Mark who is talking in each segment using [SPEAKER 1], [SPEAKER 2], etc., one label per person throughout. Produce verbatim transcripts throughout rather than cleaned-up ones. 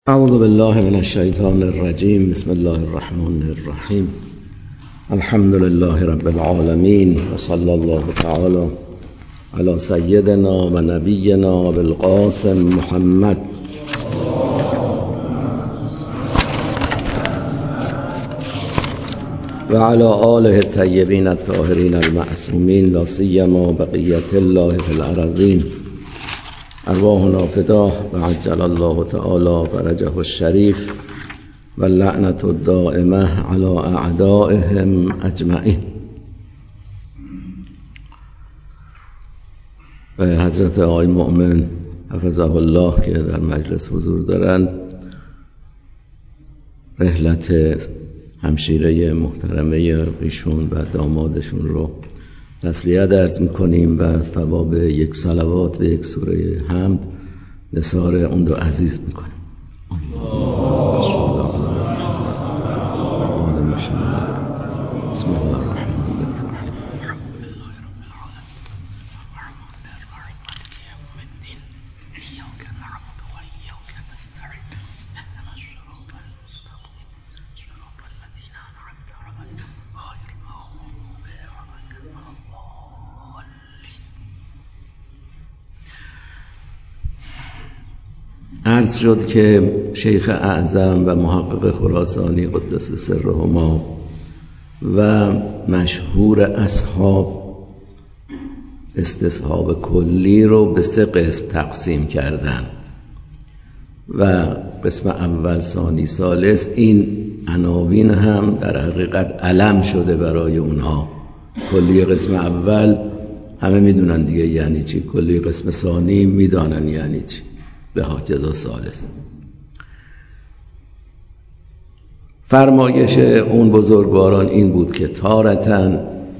[SPEAKER 1] اعوذ بالله من الشیطان الرجیم. بسم الله الرحمن الرحیم. الحمد لله رب العالمین و صلی الله تعالی علی سیدنا و نبینا بالقاسم محمد و علی آله الطیبین الطاهرین المعصومین لا سیما بقیة الله فی الارضین. ارواحنا فداه و عجل الله تعالی فرجه الشریف و لعنت الدائمه علی اعدائهم اجمعین. و حضرت آقای مؤمن حفظه الله که در مجلس حضور دارند، رحلت همشیره محترمه ایشون و دامادشون رو تسلیت عرض میکنیم و از ثواب یک صلوات و یک سوره حمد نثار اون رو عزیز میکنیم. بسم الله الرحمن الرحیم. عرض شد که شیخ اعظم و محقق خراسانی قدس سرهما و مشهور اصحاب استصحاب کلی رو به سه قسم تقسیم کردن و قسم اول، ثانی، ثالث. این عناوین هم در حقیقت علم شده برای اونها. کلی قسم اول همه میدونن دیگه یعنی چی، کلی قسم ثانی میدانن یعنی چی، به ها جزا ثالث. فرمایش اون بزرگواران این بود که تارتاً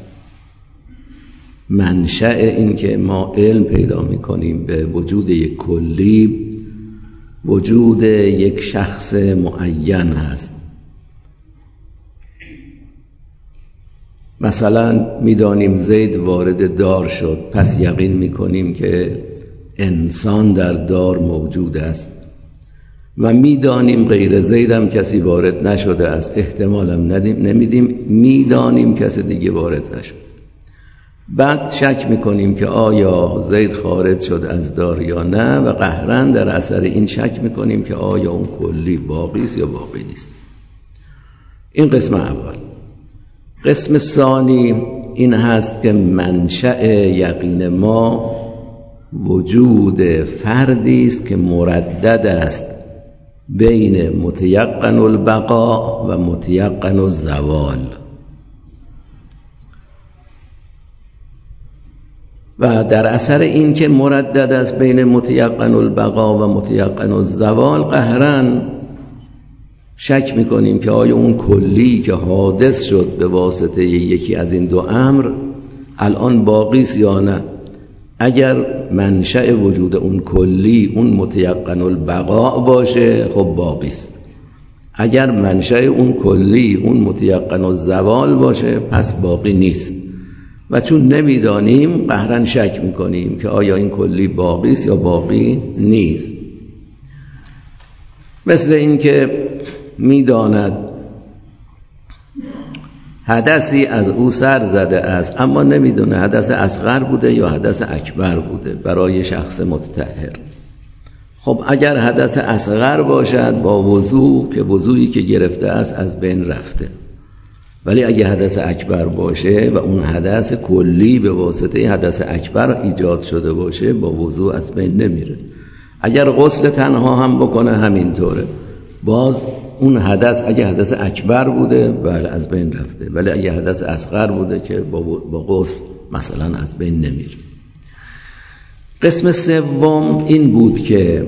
[SPEAKER 1] منشأ این که ما علم پیدا میکنیم به وجود یک کلی وجود یک شخص معین هست. مثلا میدانیم زید وارد دار شد، پس یقین میکنیم که انسان در دار موجود است و میدانیم غیر زید هم کسی وارد نشده است، احتمال هم نمیدیم، میدانیم کسی دیگه وارد نشد. بعد شک میکنیم که آیا زید خارج شد از دار یا نه و قهرن در اثر این شک میکنیم که آیا اون کلی باقی است یا باقی نیست. این قسم اول. قسم ثانی این هست که منشأ یقین ما وجود فردی است که مردد است بین متیقن البقاء و متیقن الزوال. و در اثر این که مردد است بین متیقن البقاء و متیقن الزوال، قهرن شک میکنیم که آیا اون کلی که حادث شد به واسطه یکی از این دو امر الان باقی است یا نه. اگر منشأ وجود اون کلی اون متیقن البقاء باشه، خب باقی است. اگر منشأ اون کلی اون متیقن الزوال باشه، پس باقی نیست. و چون نمیدانیم قهرن شک میکنیم که آیا این کلی باقی است یا باقی نیست. مثل این که میداند حدثی از او سر زده است اما نمیدونه حدث اصغر بوده یا حدث اکبر بوده برای شخص متطهر. خب اگر حدث اصغر باشد با وضو، که وضویی که گرفته است از بین رفته. ولی اگه حدث اکبر باشه و اون حدث کلی به واسطه حدث اکبر ایجاد شده باشه، با وضو از بین نمیره. اگر غسل تنها هم بکنه همینطوره، باز اون حدث اگه حدث اکبر بوده بله از بین رفته، ولی اگه حدث اصغر بوده که با غسل مثلا از بین نمیره. قسم سوم این بود که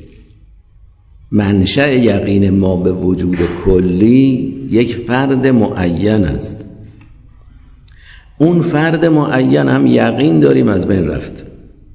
[SPEAKER 1] منشأ یقین ما به وجود کلی یک فرد معین است. اون فرد معین هم یقین داریم از بین رفت،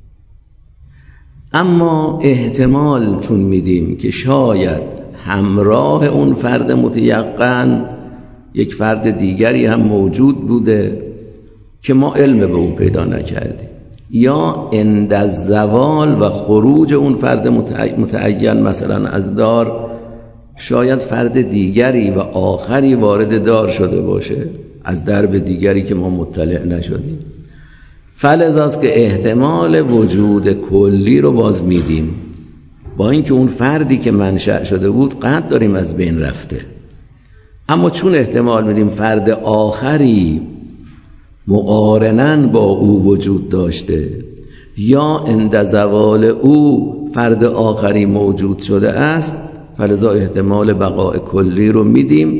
[SPEAKER 1] اما احتمال چون میدیم که شاید همراه اون فرد متیقن یک فرد دیگری هم موجود بوده که ما علم به اون پیدا نکردیم. یا عند الزوال و خروج اون فرد متعین مثلا از دار، شاید فرد دیگری و آخری وارد دار شده باشه از درب دیگری که ما مطلع نشدیم. فلذاست که احتمال وجود کلی رو باز میدیم، با اینکه اون فردی که منشأ شده بود قطع داریم از بین رفته، اما چون احتمال میدیم فرد آخری مقارناً با او وجود داشته یا عند زوال او فرد آخری موجود شده است، فلذا احتمال بقاء کلی رو میدیم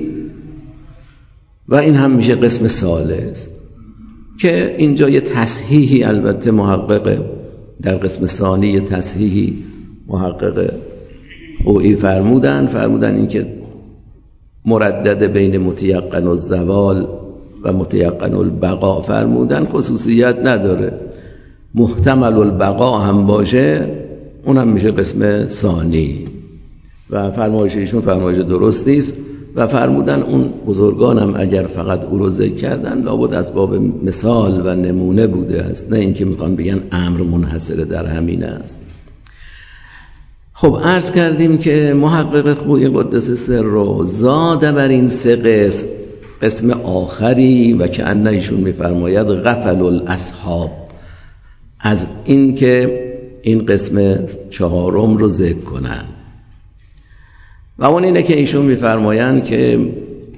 [SPEAKER 1] و این هم میشه قسم ثالث، که اینجا یه تصحیحی البته محققه در قسم ثانی، یه تصحیحی محققه خویی فرمودن فرمودن این که مردد بین متیقن الزوال و متیقن البقا فرمودن خصوصیت نداره، محتمل البقا هم باشه اونم میشه قسم ثانی و فرمایش ایشون فرمایش درستی است و فرمودن اون بزرگانم اگر فقط او رو ذکر کردن لابد از باب مثال و نمونه بوده است، نه اینکه میخوان بگن امر منحصر در همین است. خب عرض کردیم که محقق خویی قدس سر رو زاده بر این سه قسم، قسم آخری و که انه ایشون میفرماید غفل الاصحاب، از این که این قسم چهارم رو ذکر کنن و اون اینه که ایشون میفرمایند که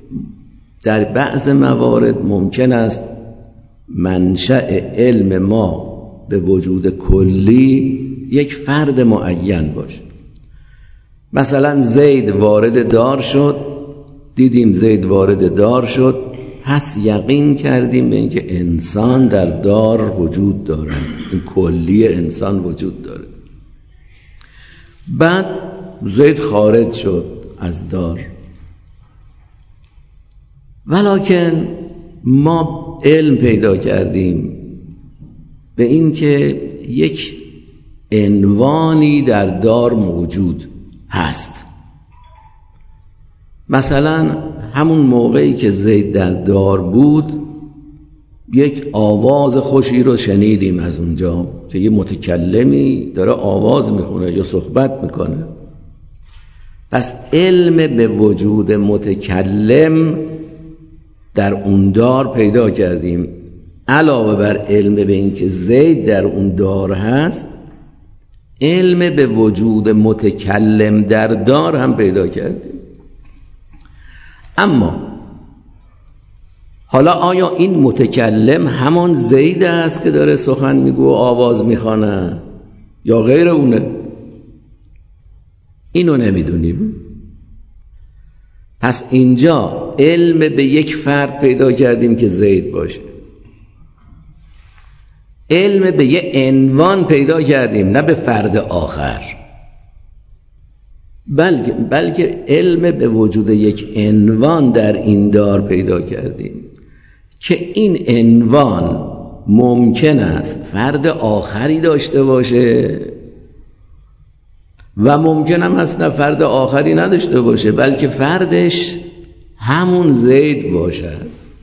[SPEAKER 1] در بعض موارد ممکن است منشأ علم ما به وجود کلی یک فرد معین باشه. مثلا زید وارد دار شد، دیدیم زید وارد دار شد، پس یقین کردیم به اینکه انسان در دار وجود داره، این کلی انسان وجود داره. بعد زید خارج شد از دار، ولکن ما علم پیدا کردیم به اینکه یک عنوانی در دار موجود هست. مثلا همون موقعی که زید در دار بود یک آواز خوشی رو شنیدیم از اونجا که یه متکلمی داره آواز میخونه یا صحبت میکنه، پس علم به وجود متکلم در اون دار پیدا کردیم. علاوه بر علم به این که زید در اون دار هست، علم به وجود متکلم در دار هم پیدا کردیم. اما حالا آیا این متکلم همان زید است که داره سخن میگو و آواز میخوانه یا غیر اونه؟ اینو نمیدونیم. پس اینجا علم به یک فرد پیدا کردیم که زید باشه، علم به یک عنوان پیدا کردیم نه به فرد آخر، بلکه بلکه علم به وجود یک عنوان در این دار پیدا کردیم که این عنوان ممکن است فرد آخری داشته باشه و ممکن هم است نه فرد آخری نداشته باشه، بلکه فردش همون زید باشد.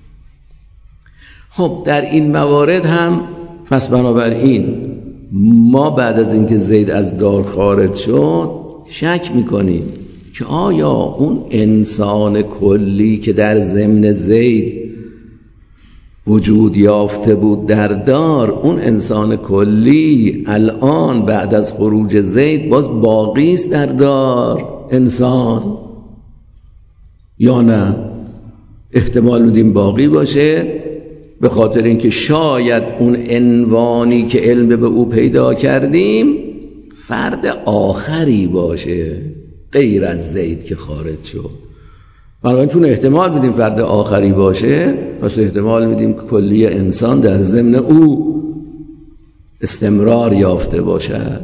[SPEAKER 1] خب در این موارد هم پس بنابراین ما بعد از اینکه زید از دار خارج شد شک میکنیم که آیا اون انسان کلی که در ضمن زید وجود یافته بود در دار، اون انسان کلی الان بعد از خروج زید باز باقی است در دار انسان یا نه؟ احتمال میدیم باقی باشه، به خاطر اینکه شاید اون عنوانی که علم به او پیدا کردیم فرد آخری باشه غیر از زید که خارج شد. بنابراین چون احتمال میدیم فرد آخری باشه، پس احتمال میدیم که کلی انسان در ضمن او استمرار یافته باشد.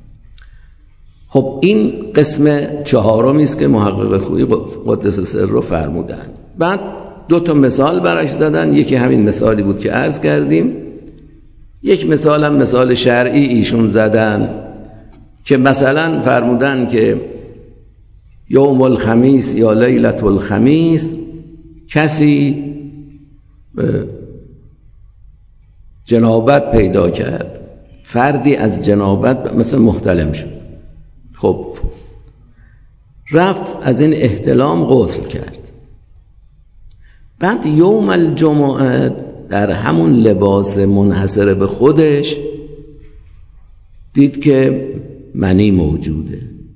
[SPEAKER 1] خب این قسم چهارمی است که محقق خویی قدس سر رو فرمودن. بعد دو تا مثال براش زدن، یکی همین مثالی بود که عرض کردیم، یک مثال هم مثال شرعی ایشون زدن که مثلا فرمودن که یوم الخمیس یا لیلة الخمیس کسی جنابت پیدا کرد فردی از جنابت مثل محتلم شد، خب رفت از این احتلام غسل کرد، بعد یوم الجمعه در همون لباس منحصر به خودش دید که منی موجوده.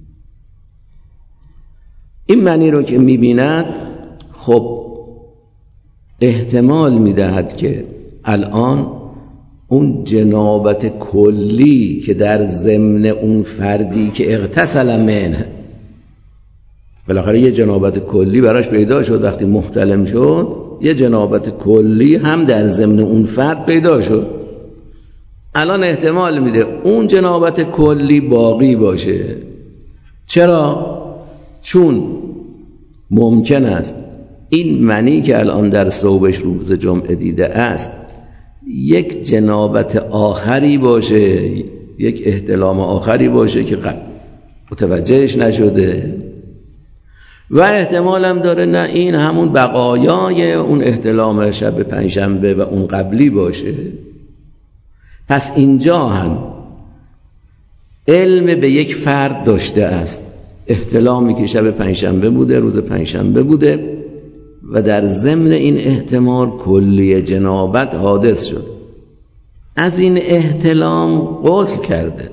[SPEAKER 1] این منی رو که می‌بیند خب احتمال می‌دهد که الان اون جنابت کلی که در ضمن اون فردی که اغتسل منه، بالاخره یه جنابت کلی براش پیدا شد وقتی محتلم شد، یه جنابت کلی هم در ضمن اون فرد پیدا شد. الان احتمال میده اون جنابت کلی باقی باشه. چرا؟ چون ممکن است این منی که الان در ثوبش روز جمعه دیده است یک جنابت آخری باشه، یک احتلام آخری باشه که متوجهش نشده، و احتمال هم داره نه این همون بقایای اون احتلام شب پنجشنبه و اون قبلی باشه. پس اینجا هم علم به یک فرد داشته است، احتلامی که شب پنجشنبه بوده، روز پنجشنبه بوده و در ضمن این احتمال کلی جنابت حادث شد، از این احتلام غسل کرده،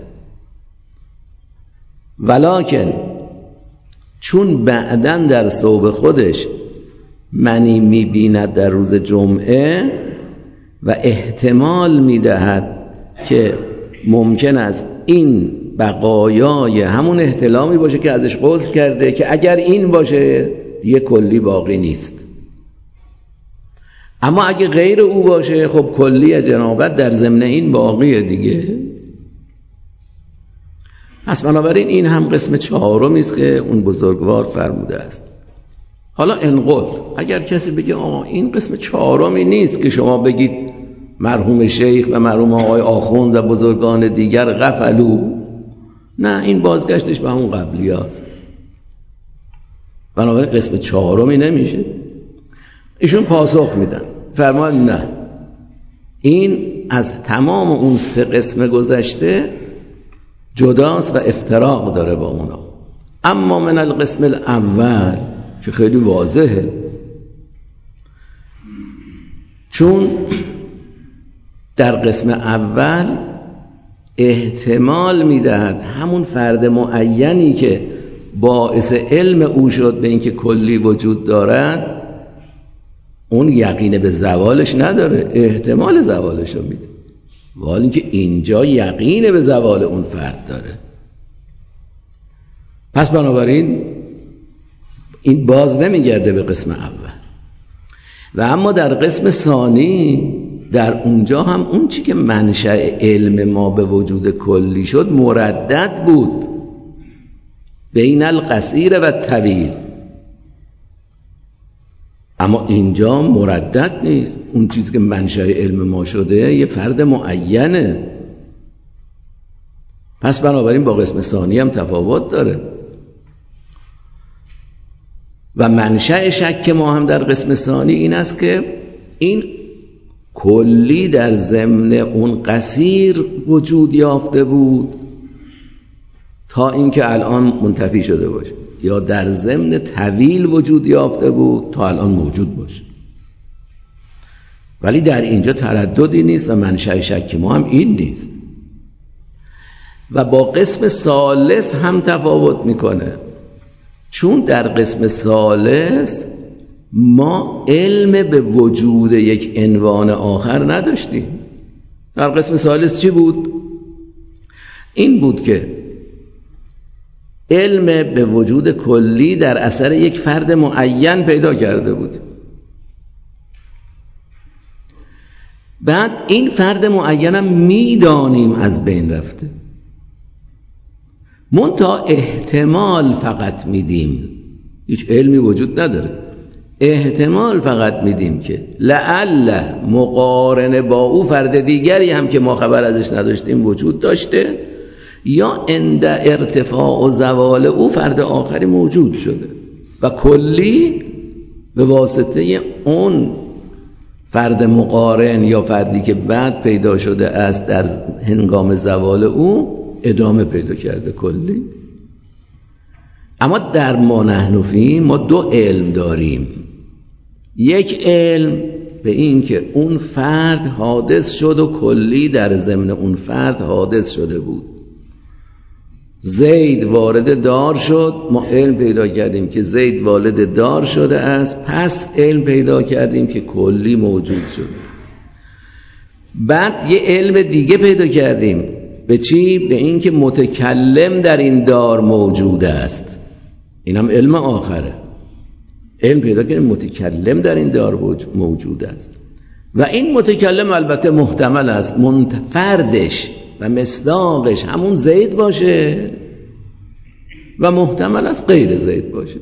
[SPEAKER 1] ولکن چون بعداً در ثوب خودش منی می‌بیند در روز جمعه و احتمال می‌دهد که ممکن است این بقایای همون احتلامی باشه که ازش غسل کرده، که اگر این باشه دیگه کلی باقی نیست، اما اگه غیر او باشه خب کلی جنابت در ضمن این باقیه دیگه. پس بنابراین این هم قسم چهارمی است که اون بزرگوار فرموده است. حالا انقل اگر کسی بگه آقا این قسم چهارمی نیست که شما بگید مرحوم شیخ و مرحوم آقای آخوند و بزرگان دیگر غفلو، نه، این بازگشتش به همون قبلی هست، بنابراین قسم چهارمی نمیشه. ایشون پاسخ میدن، فرمان نه، این از تمام اون سه قسم گذشته جداست و افتراق داره با اونا. اما من القسم الاول که خیلی واضحه، چون در قسم اول احتمال میدهد همون فرد معینی که باعث علم او شد به اینکه کلی وجود دارد، اون یقین به زوالش نداره، احتمال زوالش رو میده، ولی اینکه اینجا یقین به زوال اون فرد داره. پس بنابراین این باز نمیگرده به قسم اول. و اما در قسم ثانی، در اونجا هم اون چی که منشأ علم ما به وجود کلی شد مردد بود بین القصیر و طویل، اما اینجا مردد نیست. اون چیزی که منشأ علم ما شده یه فرد معینه. پس بنابراین با قسم ثانی هم تفاوت داره. و منشأ شک ما هم در قسم ثانی این است که این کلی در ضمن اون قصیر وجود یافته بود تا اینکه الان منتفی شده باشه، یا در ضمن طویل وجود یافته بود تا الان موجود باشه. ولی در اینجا ترددی نیست و منشأ شک ما هم این نیست. و با قسم ثالث هم تفاوت میکنه، چون در قسم ثالث ما علم به وجود یک عنوان آخر نداشتیم. در قسم ثالث چی بود؟ این بود که علم به وجود کلی در اثر یک فرد معین پیدا کرده بود. بعد این فرد معینم میدانیم از بین رفته، منتها احتمال فقط میدیم، هیچ علمی وجود نداره، احتمال فقط میدیم که لعل مقارنه با او فرد دیگری هم که ما خبر ازش نداشتیم وجود داشته، یا عند ارتفاع و زوال او فرد آخری موجود شده و کلی به واسطه اون فرد مقارن یا فردی که بعد پیدا شده است در هنگام زوال او ادامه پیدا کرده کلی. اما در ما نحن فیه ما دو علم داریم. یک علم به این که اون فرد حادث شد و کلی در ضمن اون فرد حادث شده بود. زید وارد دار شد، ما علم پیدا کردیم که زید والد دار شده است، پس علم پیدا کردیم که کلی موجود شد. بعد یه علم دیگه پیدا کردیم. به چی؟ به این که متکلم در این دار موجود است. این هم علم آخره. علم پیدا کردیم متکلم در این دار موجود است و این متکلم البته محتمل است منفردش و مصداقش همون زید باشه و محتمل است غیر زید باشه.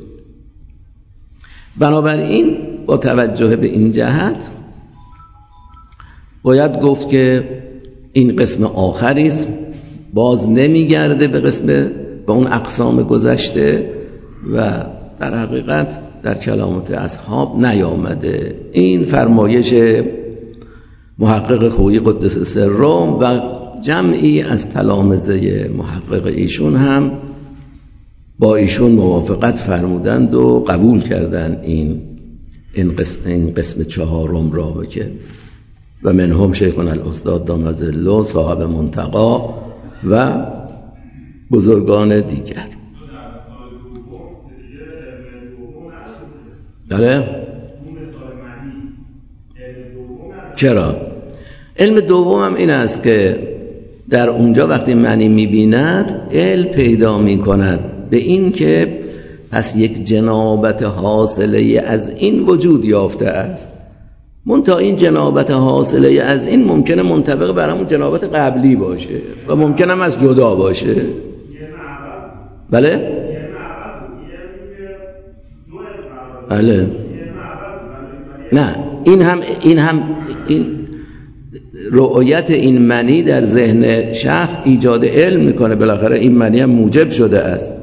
[SPEAKER 1] بنابراین با توجه به این جهت باید گفت که این قسم آخری است، باز نمیگرده به قسم به اون اقسام گذشته و در حقیقت در کلامات اصحاب نیامده. این فرمایش محقق خویی قدس سرم و جمعی از تلامذه محقق ایشون هم با ایشون موافقت فرمودند و قبول کردند این این قسم, این قسم چهارم را بکن و منهم شیخنا الاستاد دامزلو صاحب منتقا و بزرگان دیگر. بله؟ چرا؟ علم دوم هم این است که در اونجا وقتی معنی می‌بیند علم پیدا می‌کند به این که پس یک جنابت حاصله از این وجود یافته است. منتها این جنابت حاصله از این ممکنه منطبق بر همون جنابت قبلی باشه و ممکنه هم از جدا باشه. بله؟ بله. نه این هم این هم این رؤیت این معنی در ذهن شخص ایجاد علم میکنه. بالاخره این معنی هم موجب شده است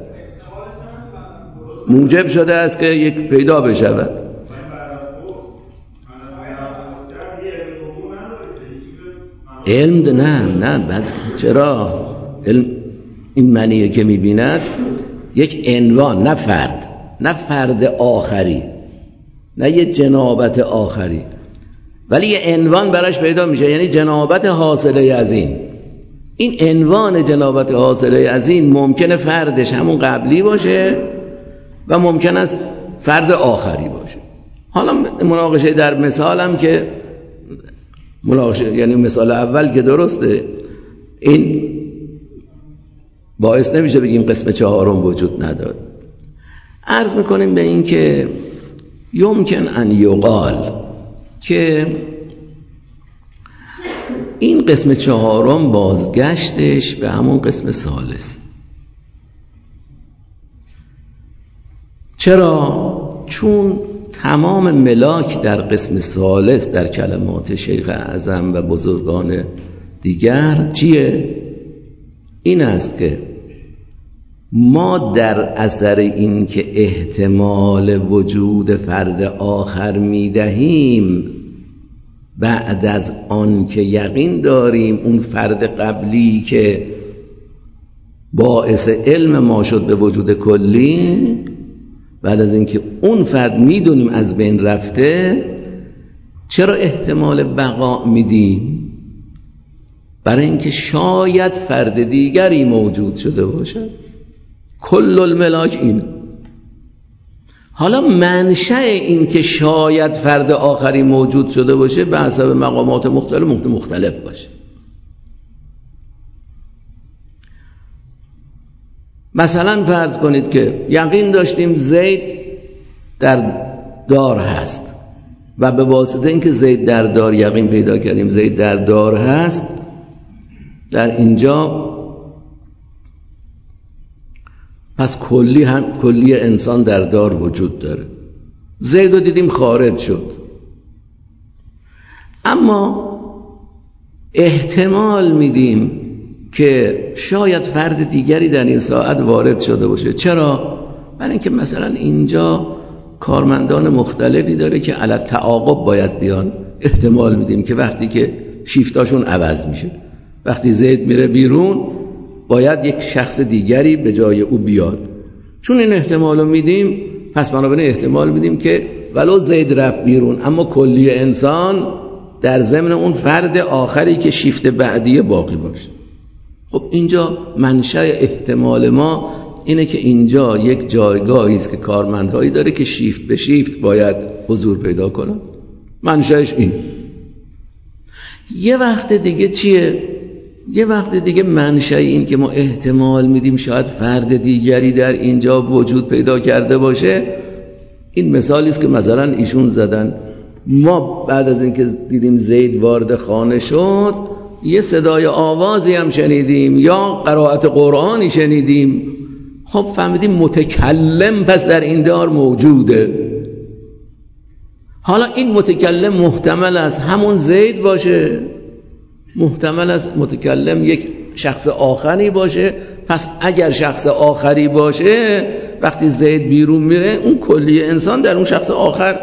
[SPEAKER 1] موجب شده است که یک پیدا بشود. علم نه نه بعد چرا علم این معنی که میبیند یک عنوان، نه فرد، نه فرد آخری، نه یه جنابت آخری، ولی یه عنوان براش پیدا میشه، یعنی جنابت حاصله از این. این عنوان جنابت حاصله از این ممکنه فردش همون قبلی باشه و ممکن است فرد آخری باشه. حالا مناقشه در مثالم که مناقشه یعنی مثال اول که درسته، این باعث نمیشه بگیم قسم چهارم وجود نداره. عرض میکنیم به این که یمکن ان یقال که این قسم چهارم بازگشتش به همون قسم ثالث. چرا؟ چون تمام ملاک در قسم ثالث در کلمات شیخ اعظم و بزرگان دیگر چیه؟ این است که ما در اثر این که احتمال وجود فرد آخر میدهیم بعد از آن که یقین داریم اون فرد قبلی که باعث علم ما شد به وجود کلی، بعد از اینکه اون فرد میدونیم از بین رفته، چرا احتمال بقا میدیم؟ برای اینکه شاید فرد دیگری موجود شده باشد. کل الملاک این. حالا منشأ این که شاید فرد آخری موجود شده باشه به حسب مقامات مختلف مختلف باشه. مثلا فرض کنید که یقین داشتیم زید در دار هست و به واسطه اینکه زید در دار یقین پیدا کردیم زید در دار هست، در اینجا پس کلی هم کلی انسان در دار وجود داره. زید رو دیدیم خارج شد، اما احتمال میدیم که شاید فرد دیگری در این ساعت وارد شده باشه. چرا؟ برای اینکه مثلا اینجا کارمندان مختلفی داره که علی تعاقب باید بیان احتمال میدیم که وقتی که شیفتاشون عوض میشه، وقتی زید میره بیرون باید یک شخص دیگری به جای او بیاد. چون این احتمالو میدیم پس بنابراین احتمال میدیم که ولو زید رفت بیرون اما کلی انسان در ضمن اون فرد آخری که شیفت بعدیه باقی باشه. خب اینجا منشأ احتمال ما اینه که اینجا یک جایگاهی است که کارمندهایی داره که شیفت به شیفت باید حضور پیدا کنن. منشأش این. یه وقت دیگه چیه؟ یه وقت دیگه منشأ این که ما احتمال میدیم شاید فرد دیگری در اینجا وجود پیدا کرده باشه. این مثالی است که مثلا ایشون زدن، ما بعد از اینکه دیدیم زید وارد خانه شد یه صدای آوازی هم شنیدیم یا قرائت قرآنی شنیدیم، خب فهمیدیم متکلم پس در این دار موجوده. حالا این متکلم محتمل است همون زید باشه، محتمل است متکلم یک شخص آخری باشه. پس اگر شخص آخری باشه وقتی زید بیرون میره اون کلی انسان در اون شخص آخر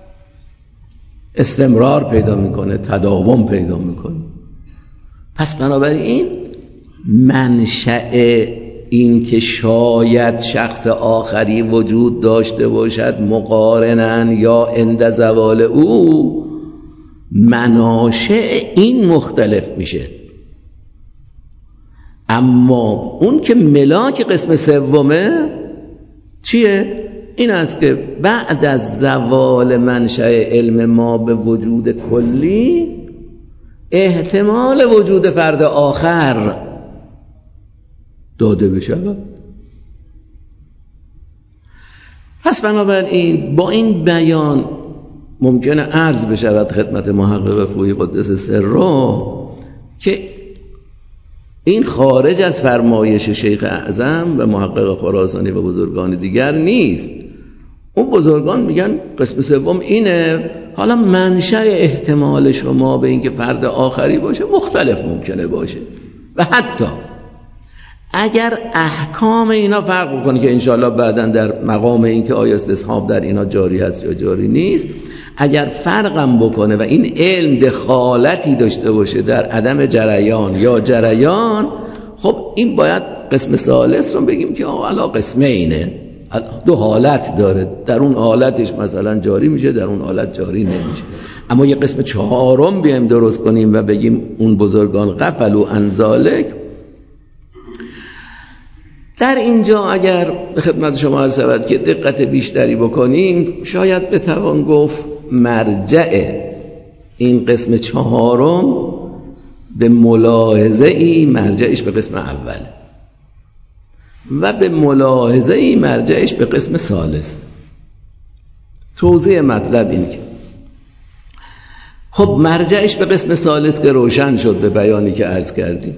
[SPEAKER 1] استمرار پیدا میکنه، تداوم پیدا میکنه. پس بنابراین منشأ این که شاید شخص آخری وجود داشته باشد مقارناً یا عند زوال او، مناشأ این مختلف میشه. اما اون که ملاک قسم سومه چیه؟ این است که بعد از زوال منشأ علم ما به وجود کلی احتمال وجود فرد آخر داده بشود. پس بنابراین با این بیان ممکنه عرض بشود خدمت محقق فویی قدس سره که این خارج از فرمایش شیخ اعظم و محقق خراسانی و بزرگان دیگر نیست. اون بزرگان میگن قسم سوم اینه. حالا منشأ احتمال شما به اینکه فرد آخری باشه مختلف ممکنه باشه و حتی اگر احکام اینا فرق بکنه که انشاءالله بعداً در مقام این که آیا استصحاب در اینا جاری هست یا جاری نیست، اگر فرقم بکنه و این علم دخالتی داشته باشه در عدم جریان یا جریان، خب این باید قسم ثالث رو بگیم که حالا قسمه اینه، دو حالت داره، در اون حالتش مثلا جاری میشه، در اون حالت جاری نمیشه. اما یه قسم چهارم بیایم درست کنیم و بگیم اون بزرگان غفلوا عن ذلک، در اینجا اگر به خدمت شما عرض شود که دقت بیشتری بکنیم شاید بتوان گفت مرجع این قسم چهارم به ملاحظه ای مرجعش به قسم اول و به ملاحظه ای مرجعش به قسم ثالث. توضیح مطلب این که خب مرجعش به قسم ثالث که روشن شد به بیانی که عرض کردیم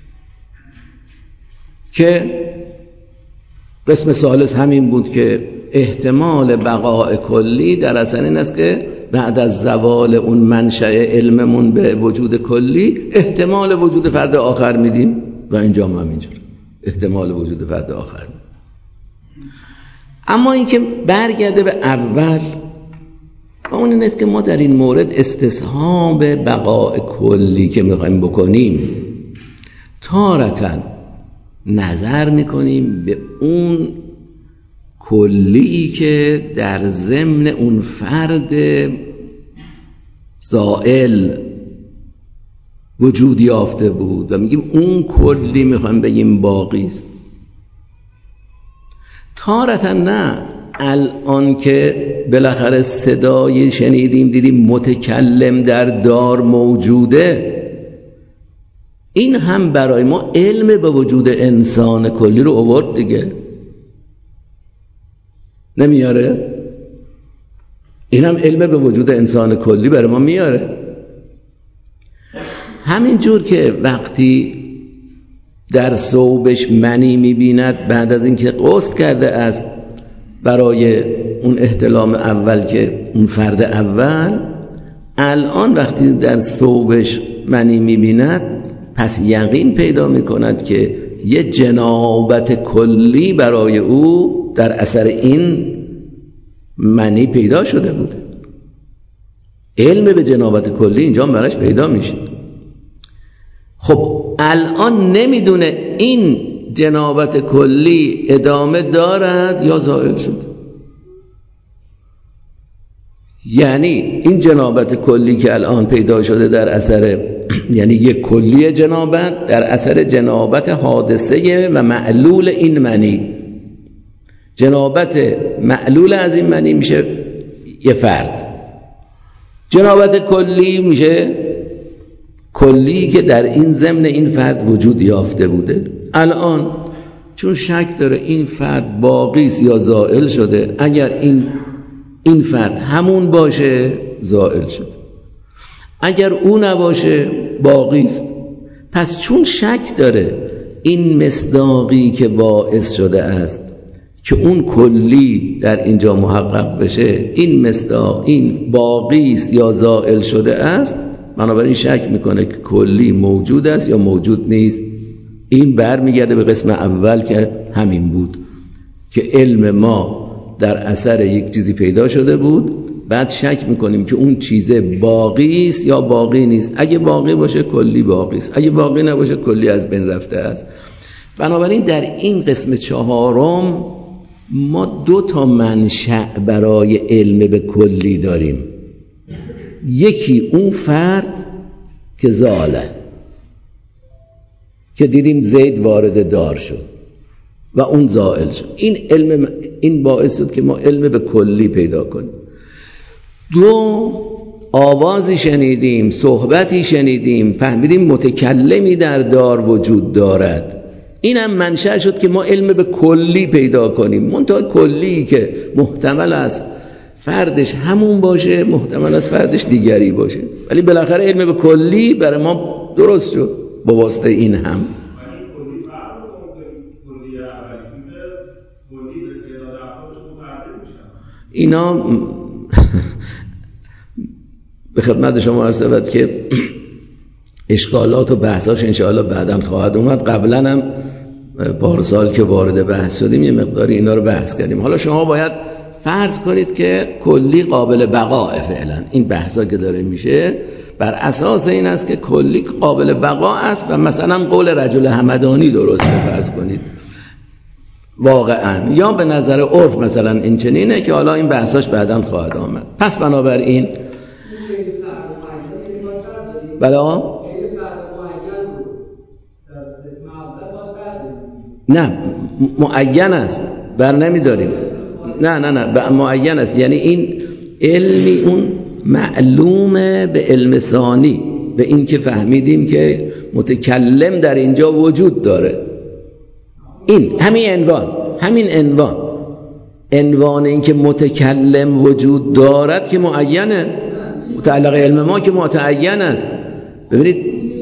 [SPEAKER 1] که قسم ثالث همین بود که احتمال بقاء کلی در اصل این است که بعد از زوال اون منشأ علممون به وجود کلی احتمال وجود فرد آخر میدیم و اینجا هم همینجور احتمال وجود فرد آخر میدیم. اما این که برگرده به اول و اون این است که ما در این مورد استصحاب بقاء کلی که میخوایم بکنیم تارتاً نظر میکنیم به اون کلی که در ضمن اون فرد زائل وجود یافته بود و میگیم اون کلی میخوایم بگیم باقی است. تارتا نه الان که بالاخره صدای شنیدیم دیدیم متکلم در دار موجوده، این هم برای ما علم به وجود انسان کلی رو آورد دیگه، نمیاره؟ این هم علم به وجود انسان کلی برای ما میاره. همین جور که وقتی در ثوبش منی میبیند بعد از اینکه غسل کرده است برای اون احتلام اول که اون فرد اول، الان وقتی در ثوبش منی میبیند پس یقین پیدا میکند که یه جنابت کلی برای او در اثر این منی پیدا شده بوده. علم به جنابت کلی اینجا براش پیدا میشه. خب الان نمیدونه این جنابت کلی ادامه دارد یا زائل شد. یعنی این جنابت کلی که الان پیدا شده در اثر، یعنی یک کلی جنابت در اثر جنابت حادثه و معلول این منی، جنابت معلول از این منی میشه یه فرد، جنابت کلی میشه کلی که در این ضمن این فرد وجود یافته بوده. الان چون شک داره این فرد باقی است یا زائل شده، اگر این این فرد همون باشه زائل شد، اگر او نباشه باقی است. پس چون شک داره این مصداقی که باعث شده است که اون کلی در اینجا محقق بشه، این مصداق این باقی است یا زائل شده است، بنابراین شک میکنه که کلی موجود است یا موجود نیست. این برمیگرده به قسم اول که همین بود که علم ما در اثر یک چیزی پیدا شده بود، بعد شک میکنیم که اون چیزه باقی است یا باقی نیست. اگه باقی باشه کلی باقی است، اگه باقی نباشه کلی از بین رفته است. بنابراین در این قسم چهارم ما دو تا منشأ برای علم به کلی داریم. یکی اون فرد که زاله، که دیدیم زید وارد دار شد و اون زائل شد. این علم این باعث شد که ما علم به کلی پیدا کنیم. دو، آوازی شنیدیم، صحبتی شنیدیم، فهمیدیم متکلمی در دار وجود دارد. اینم منشأ شد که ما علم به کلی پیدا کنیم. منتها کلی که محتمل است فردش همون باشه، محتمل است فردش دیگری باشه، ولی بالاخره علم به کلی برای ما درست شد با واسطه این هم. اینا به خدمت شما عرض شود که اشکالات و بحثاش انشاءالله بعداً خواهد اومد. قبلا هم پارسال که وارد بحث شدیم یه مقداری اینا رو بحث کردیم. حالا شما باید فرض کنید که کلی قابل بقاه فعلا. این بحثا که داره میشه بر اساس این است که کلی قابل بقا است و مثلا قول رجل همدانی درسته فرض کنید واقعا، یا به نظر عرف مثلا این چنینه که حالا این بحثاش بعداً خواهد آمد. پس بنابراین بلا نه معین است بر نمیداریم، نه نه نه معین است، یعنی این علمی اون معلومه به علم ثانی، به این که فهمیدیم که متکلم در اینجا وجود داره. این همین عنوان همین عنوان عنوان این که متکلم وجود دارد که معینه، متعلق علم ما که متعین است. ببینید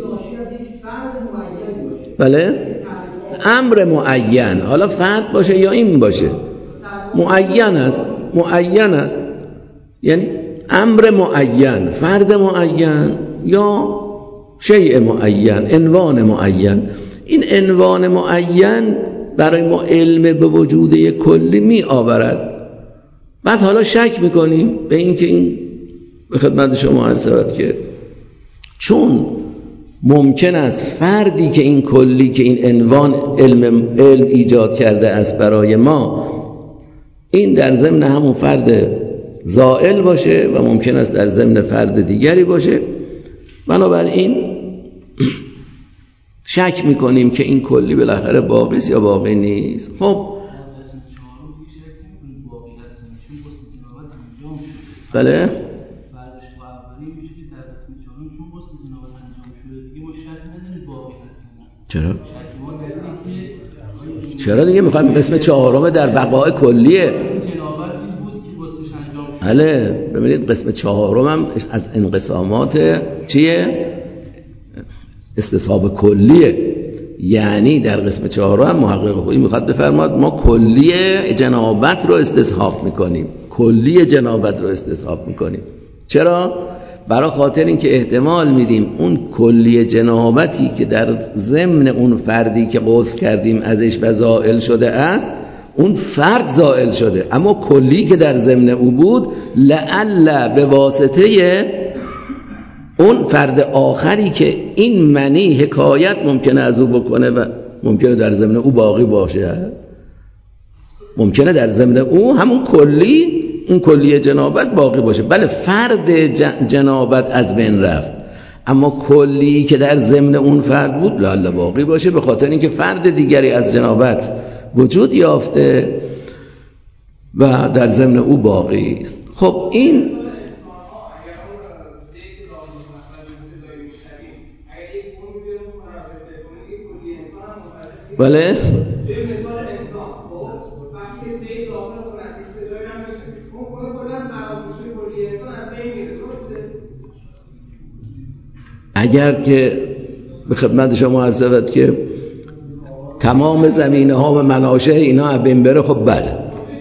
[SPEAKER 1] بله امر معین، حالا فرد باشه یا این باشه معین است، معین است یعنی امر معین، فرد معین یا شیء معین، عنوان معین. این عنوان معین برای ما علم به وجود کلی می آورد. بعد حالا شک میکنیم به این که این به خدمت شما عرض شود که چون ممکن است فردی که این کلی که این عنوان علم علم ایجاد کرده است برای ما، این در ضمن همون فرد زائل باشه و ممکن است در ضمن فرد دیگری باشه. بنابراین شک میکنیم که این کلی بالاخره باقی است یا باقی نیست. خب بله چرا؟ چرا دیگه میخوایم قسم چهارم در بقای کلیه. بله ببینید قسم چهارم هم از انقسامات چیه؟ استصحاب کلیه. یعنی در قسم چهارم محقق خویی میخواد بفرماد ما کلیه جنابت رو استصحاب میکنیم، کلیه جنابت رو استصحاب میکنیم. چرا؟ برای خاطر این که احتمال میدیم اون کلی جنابتی که در ضمن اون فردی که غسل کردیم ازش و زائل شده است، اون فرد زائل شده، اما کلی که در ضمن او بود لعل به واسطه اون فرد آخری که این منی حکایت ممکنه از او بکنه و ممکنه در ضمن او باقی باشه، ممکنه در ضمن او همون کلی، اون کلی جنابت باقی باشه. بله فرد جنابت از بین رفت، اما کلی که در ضمن اون فرد بود لاله باقی باشه، به خاطر اینکه فرد دیگری از جنابت وجود یافته و در ضمن او باقی است. خب این بله اگر که به خدمت شما عرض شود که تمام زمینه ها و مناشأ اینا از بین بره، خب بله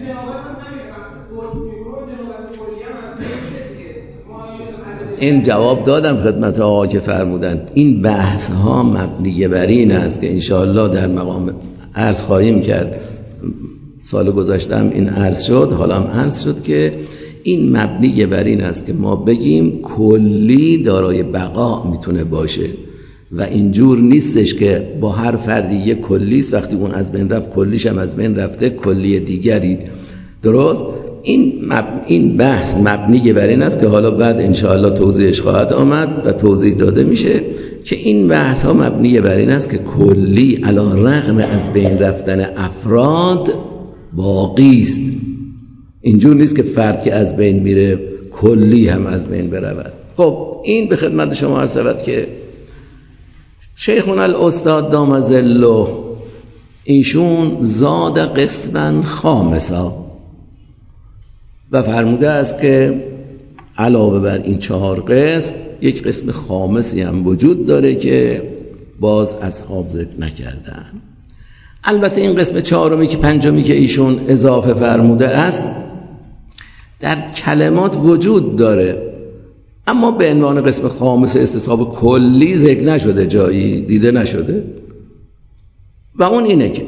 [SPEAKER 1] این جواب دادم خدمت آقا که فرمودند. این بحث ها مبنی بر این است که انشاءالله در مقام عرض خواهیم کرد. سال گذشته هم این عرض شد، حالا هم عرض شد که این مبنی بر این است که ما بگیم کلی دارای بقا میتونه باشه و اینجور نیستش که با هر فردی یک کلیست، وقتی اون از بین رفت کلیش هم از بین رفته کلی دیگری. درست؟ این مب... این بحث مبنی بر این است که حالا بعد انشاءالله توضیحش خواهد آمد و توضیح داده میشه که این بحث ها مبنی بر این است که کلی علی رغم از بین رفتن افراد باقی است. اینجور نیست که فرد که از بین میره کلی هم از بین برود. خب این به خدمت شما عرض شود که شیخنا الاستاد دام ظله ایشون زاد قسما خامسا و فرموده است که علاوه بر این چهار قسم یک قسم خامسی هم وجود داره که باز اصحاب ذکر نکردن. البته این قسم چهارمی که پنجمی که ایشون اضافه فرموده است در کلمات وجود داره، اما به عنوان قسم خامس استصحاب کلی ذکر نشده، جایی دیده نشده. و اون اینه که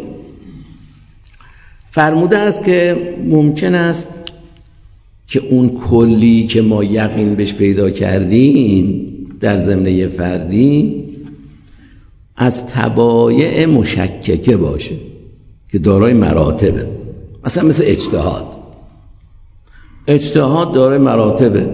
[SPEAKER 1] فرموده است که ممکن است که اون کلی که ما یقین بهش پیدا کردیم در ضمن فردی از تبایع مشککه باشه که دارای مراتبه، مثلا مثل اجتهاد. اجتهاد دارای مراتبه،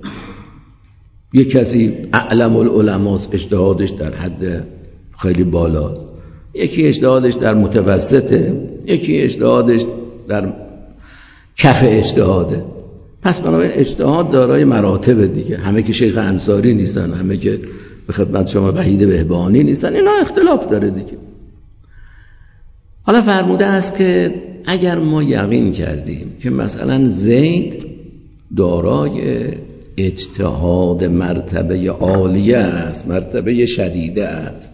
[SPEAKER 1] یک کسی اعلم العلماست اجتهادش در حد خیلی بالاست، یکی اجتهادش در متوسطه، یکی اجتهادش در کف اجتهاده. پس بنابراین اجتهاد دارای مراتب دیگه. همه که شیخ انصاری نیستن، همه که به خدمت شما وحید بهبانی نیستن، اینا اختلاف داره دیگه. حالا فرموده است که اگر ما یقین کردیم که مثلا زید دارای اجتهاد مرتبه عالیه است، مرتبه شدیده است،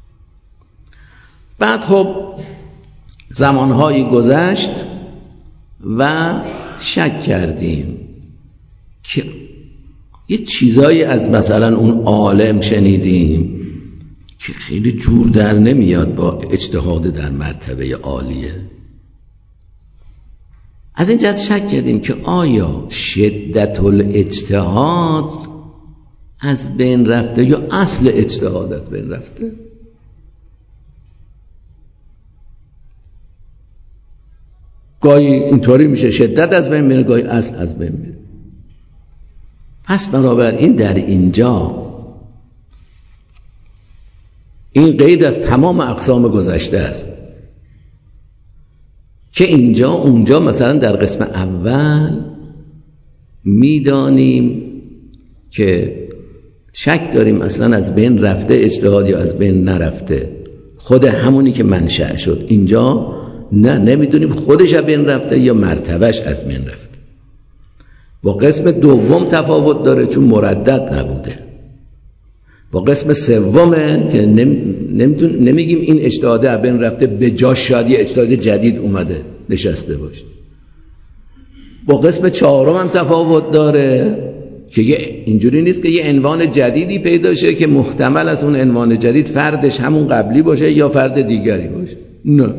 [SPEAKER 1] بعد خب زمانهایی گذشت و شک کردیم که یه چیزایی از مثلا اون عالم شنیدیم که خیلی جور در نمیاد با اجتهاد در مرتبه عالیه. از این جهت شک کردیم که آیا شدت الاجتهاد از بین رفته یا اصل اجتهاد از بین رفته. گاهی اینطوری میشه شدت از بین میره، گاهی اصل از بین میره. پس بنابراین در اینجا این قید از تمام اقسام گذشته است که اینجا اونجا مثلا در قسم اول میدانیم که شک داریم اصلا از بین رفته اجتهاد یا از بین نرفته، خود همونی که منشأ شد. اینجا نه، نمیدونیم خودش از بین رفته یا مرتبهش از بین رفته. با قسم دوم تفاوت داره چون مردد نبوده. با قسم سومه که نمیدون نمیگیم این اجتهاد از بین رفته به جاش شاید یه اجتهاد جدید اومده نشسته باشه. با قسم چهارم هم تفاوت داره که یه اینجوری نیست که یه عنوان جدیدی پیدا شه که محتمل از اون عنوان جدید فردش همون قبلی باشه یا فرد دیگری باشه. نه.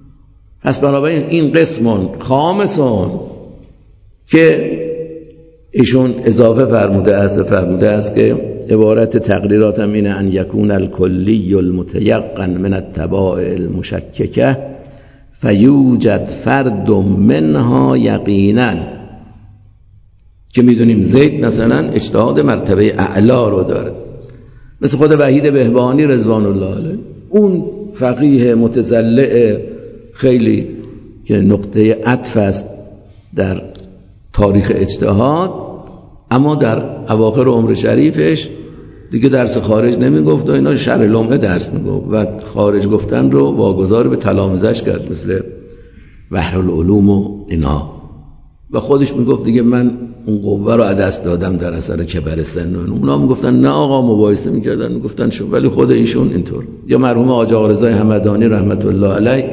[SPEAKER 1] پس بنابراین این قسمون خامسون که ایشون اضافه فرموده است فرموده است که عبارت تقریراتم اینه: ان یکون الکلی المتیقن من التبائع المشککه فیوجد فرد منها یقینا. که میدونیم زید مثلا اجتهاد مرتبه اعلا رو داره، مثل خود وحید بهبهانی رضوان الله علیه، اون فقیه متزلع خیلی که نقطه عطف است در تاریخ اجتهاد، اما در اواخر عمر شریفش دیگه درس خارج نمیگفت و اینا، شرح لمعه درس میگفت و خارج گفتن رو واگذار به تلامذه‌اش کرد، مثل بحرالعلوم و اینا. و خودش میگفت دیگه من اون قوه رو از دست دادم در اثر کبر سن. و اونا میگفتن نه آقا، مباحثه میکردن میگفتن شو، ولی خود ایشون اینطور. یا مرحوم آقا رضای همدانی رحمت الله علیه،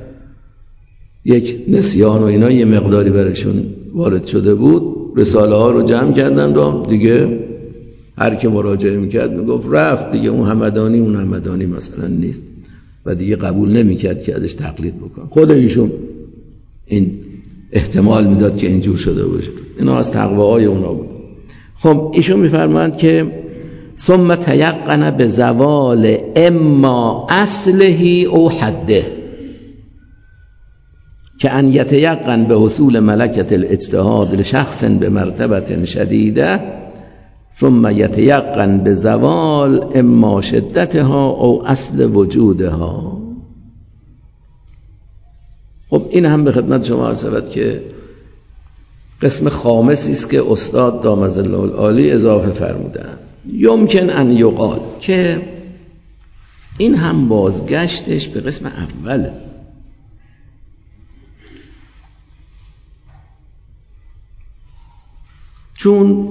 [SPEAKER 1] یک نسیان و اینا یه مقداری برشون وارد شده بود، رساله ها رو جمع کردن و دیگه هر که مراجعه میکرد میگفت رفت دیگه، اون همدانی اون همدانی مثلا نیست و دیگه قبول نمیکرد که ازش تقلید بکن. خود ایشون این احتمال میداد که اینجور شده باشه. اینا از تقواهای اونا بود. خب ایشون میفرمایند که ثم تیقن به زوال اما اصله او حده که ان یتیقن به حصول ملکت الاجتهاد لشخص به مرتبه شدیده ثم یتیقن به زوال اما شدتها او اصل وجودها. خب این هم به خدمت شما عرض شود که قسم خامسی است که استاد دام ظله العالی اضافه فرمودند. یمکن ان یقال که این هم بازگشتش به قسم اوله، چون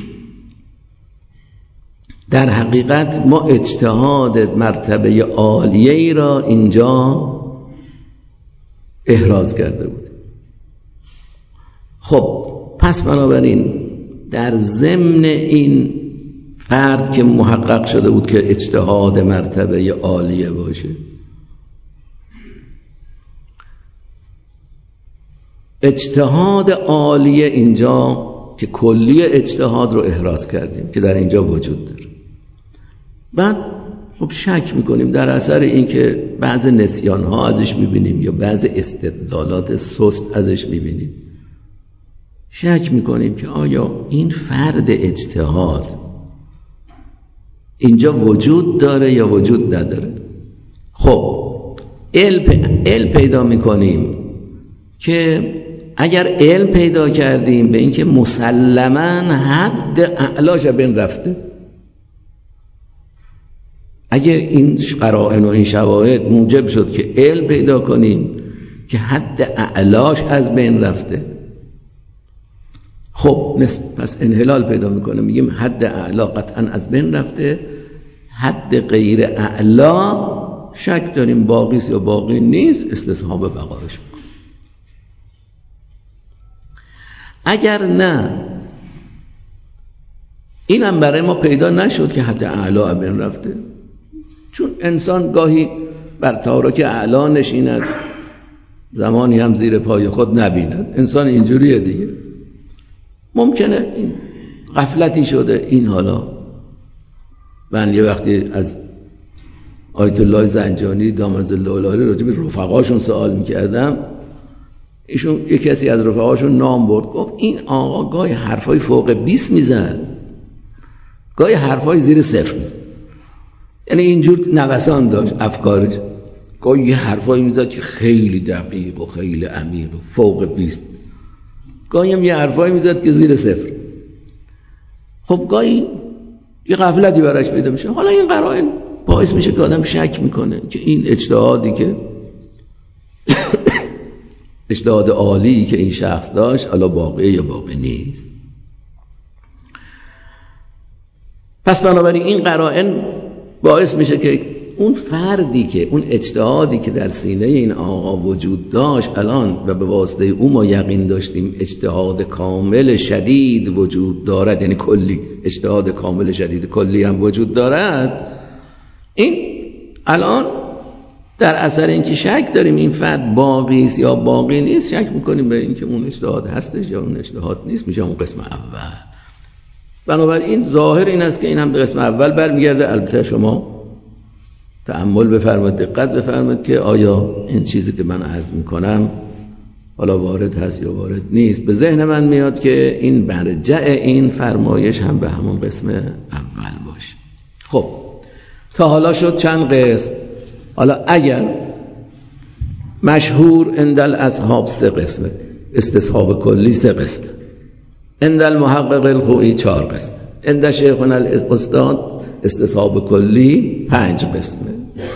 [SPEAKER 1] در حقیقت ما اجتهاد مرتبه عالیه را اینجا احراز کرده بود. خب پس بنابراین در ضمن این فرد که محقق شده بود که اجتهاد مرتبه عالیه باشه، اجتهاد عالیه اینجا که کلی اجتهاد رو احراز کردیم که در اینجا وجود داره. بعد خب شک میکنیم در اثر این که بعض نسیان ها ازش میبینیم یا بعض استدلالات سست ازش میبینیم، شک میکنیم که آیا این فرد اجتهاد اینجا وجود داره یا وجود نداره. خب علم پیدا میکنیم که اگر علم پیدا کردیم به اینکه مسلماً حد اعلاش بین رفته، اگر این قرائن و این شواهد موجب شد که علم پیدا کنیم که حد اعلاش از بین رفته، خب پس انحلال پیدا میکنه، میگیم حد اعلا قطعا از بین رفته، حد غیر اعلا شک داریم باقیست یا باقی نیست، استصحاب بقایش میکنه. اگر نه اینم برای ما پیدا نشد که حد اعلا از بین رفته، چون انسان گاهی بر تارک اعلا نشیند، زمانی هم زیر پای خود نبیند. انسان اینجوریه دیگه، ممکنه این غفلتی شده. این حالا من یه وقتی از آیت الله زنجانی دام ظله العالی راجع به رفقاشون سوال میکردم، ایشون یک کسی از رفقاشون نام برد، گفت این آقا گاهی حرفای فوق بیست میزن، گاهی حرفای زیر صفر میزن. یعنی اینجور نوسان داشت افکارش، گاهی یه حرفایی میزد که خیلی دقیق و خیلی عمیق و فوق بیست، گاهی هم یه حرفایی میزد که زیر صفر. خب گاهی یه غفلتی براش پیدا میشه. حالا این قرائن باعث میشه که آدم شک میکنه که این اجتهادی که اجتهاد عالی که این شخص داشت حالا باقی یا باقی نیست. پس بنابراین این قرائن باعث میشه که اون فردی که اون اجتهادی که در سینه این آقا وجود داشت الان و به واسطه او ما یقین داشتیم اجتهاد کامل شدید وجود دارد، یعنی کلی اجتهاد کامل شدید کلی هم وجود دارد، این الان در اثر اینکه شک داریم این فرد باقی است یا باقی نیست، شک میکنیم به اینکه اون اجتهاد هستش یا اون اجتهاد نیست، میشه اون قسم اول. بنابراین ظاهر این است که این هم به قسم اول برمیگرده. البته شما تأمل بفرمایید، دقت بفرمایید که آیا این چیزی که من عرض میکنم حالا وارد هست یا وارد نیست. به ذهن من میاد که این مرجع این فرمایش هم به همون قسم اول باشه. خب تا حالا شد چند قسم. حالا اگر مشهور عند الاصحاب سه قسمه، استصحاب کلی سه قسمه، عند المحقق الخوئی چهار قسمه، عند شیخنا الاستاد استصحاب کلی پنج قسمه.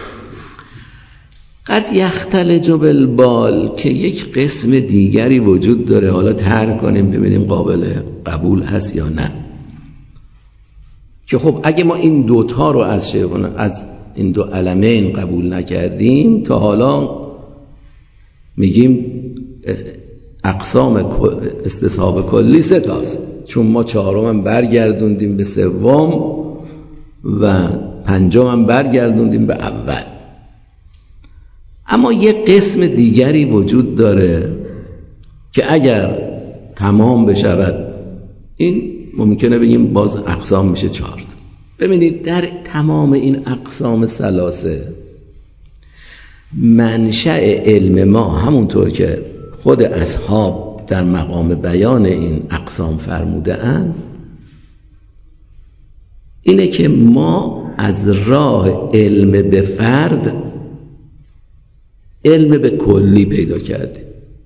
[SPEAKER 1] قد یختلج بالبال که یک قسم دیگری وجود داره، حالا طرح کنیم ببینیم قابل قبول هست یا نه. که خب اگه ما این دوتا رو از شیخنا از این دو علمین قبول نکردیم، تا حالا میگیم اقسام استصحاب کلی سه تاست، چون ما چهارم هم برگردوندیم به سوم و پنجم هم برگردوندیم به اول. اما یک قسم دیگری وجود داره که اگر تمام بشود این ممکنه بگیم باز اقسام میشه چهار. ببینید در تمام این اقسام ثلاثه منشأ علم ما همونطور که خود اصحاب در مقام بیان این اقسام فرموده اند اینه که ما از راه علم به فرد علم به کلی پیدا کردیم.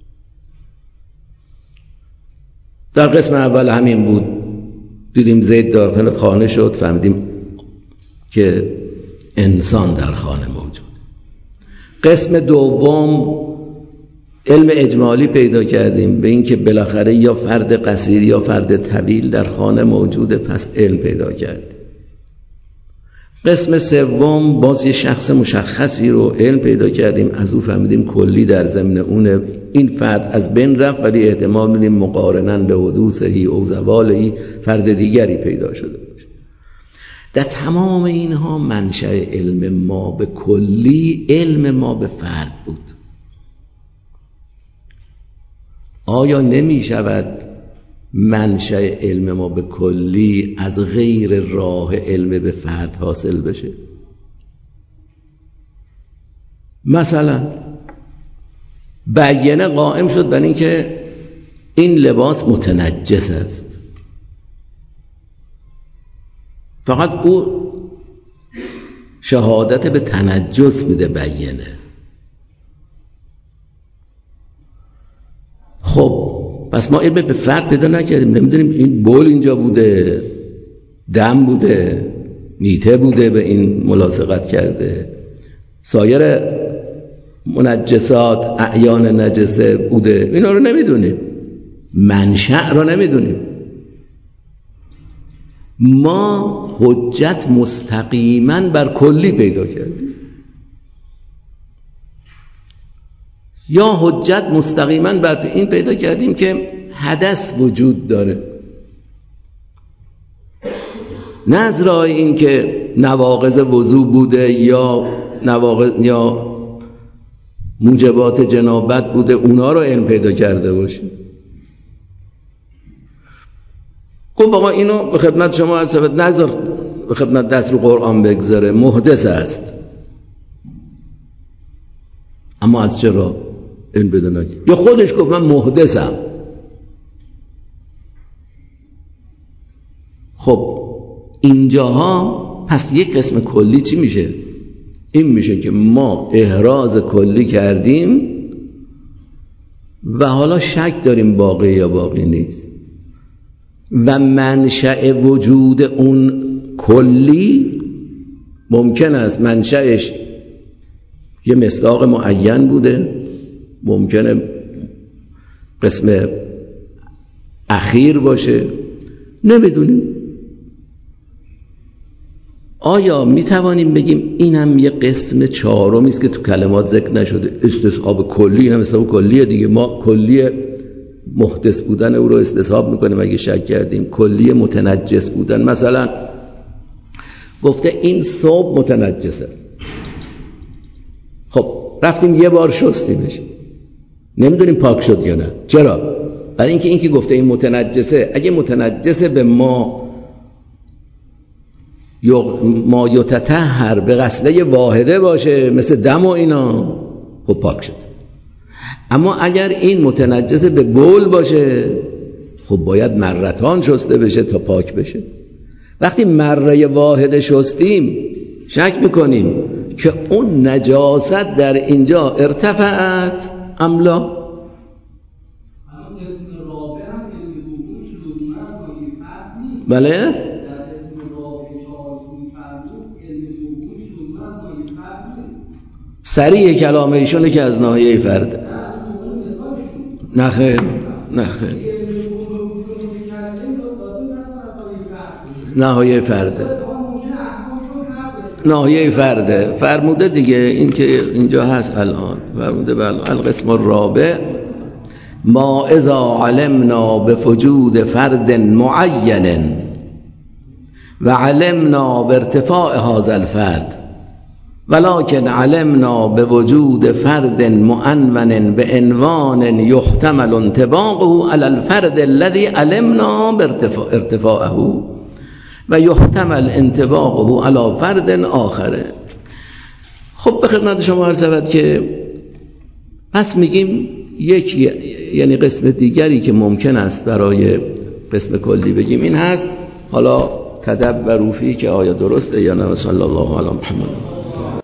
[SPEAKER 1] در قسم اول همین بود، دیدیم زید داخل خانه شد، فهمیدیم که انسان در خانه موجود. قسم دوم علم اجمالی پیدا کردیم به این که بالاخره یا فرد قصیر یا فرد طویل در خانه موجوده، پس علم پیدا کردیم. قسم سوم باز یه شخص مشخصی رو علم پیدا کردیم، از او فهمیدیم کلی در ضمن اونه، این فرد از بین رفت ولی احتمال میدیم مقارناً به حدوثهی او زوالهی فرد دیگری پیدا شده باشه. در تمام اینها منشأ علم ما به کلی علم ما به فرد بود. آیا نمی شود منشأ علم ما به کلی از غیر راه علم به فرد حاصل بشه؟ مثلا بیانه قائم شد بر این که این لباس متنجس است، فقط او شهادت به تنجس میده بیانه. خب پس ما علم به فرد پیدا نکردیم، نمیدونیم این بول اینجا بوده، دم بوده، نیته بوده به این ملاصقت کرده، سایر منجسات اعیان نجسه بوده، اینا رو نمیدونیم، منشأ رو نمیدونیم. ما حجت مستقیما بر کلی پیدا کردیم یا حجت مستقیما بر این پیدا کردیم که حدث وجود داره، نه از راه این که نواقض وضو بوده یا نواقض یا موجبات جنابت بوده اونا رو علم پیدا کرده باشیم. خب آقا اینو به خدمت شما از سبت نظر به خدمت دست رو قرآن بگذاره، محدث است، اما از چرا این بدونه یا خودش گفت من محدثم. خب اینجاها پس یک قسم کلی چی میشه؟ این میشه که ما احراز کلی کردیم و حالا شک داریم باقی یا باقی نیست و منشأ وجود اون کلی ممکن است منشأش یه مصداق معین بوده، ممکنه قسم اخیر باشه، نمیدونیم. آیا میتوانیم بگیم اینم یه قسم چهارمی است که تو کلمات ذکر نشده، استصحاب کلی؟ هم استصحاب کلیه دیگه، ما کلی محدث بودن او رو استصحاب میکنیم اگه شک کردیم، کلی متنجس بودن. مثلا گفته این ثوب متنجس است، خب رفتیم یه بار شستیمش، نمیدونیم پاک شد یا نه. چرا؟ برای اینکه این که گفته این متنجسه، اگه متنجسه به ما ما یتطهر به غسله واحده باشه مثل دم و اینا، خب پاک شد. اما اگر این متنجسه به بول باشه، خب باید مرتان شسته بشه تا پاک بشه. وقتی مره واحده شستیم شک میکنیم که اون نجاست در اینجا ارتفعت املا. بله؟ سریع کلام ایشونه که از ناحیه فرد. نه خیر، نه خیر، ناحیه فرده، ناحیه فرده فرموده دیگه. این که اینجا هست الان فرموده بله القسم الرابع ما اذا علمنا بوجود فرد معین و علمنا بارتفاع هذا الفرد ولكن علمنا بوجود فرد مؤنون بعنوان يحتمل انطباقه على الفرد الذي علمنا بارتفاعه و يحتمل انطباقه على فرد آخره. خب به خدمت شما عرض شود که پس میگیم یک یعنی قسم دیگری که ممکن است برای قسم کلی بگیم این هست. حالا تدبروا فیه که آیا درسته یا نه. صلی الله علی محمد.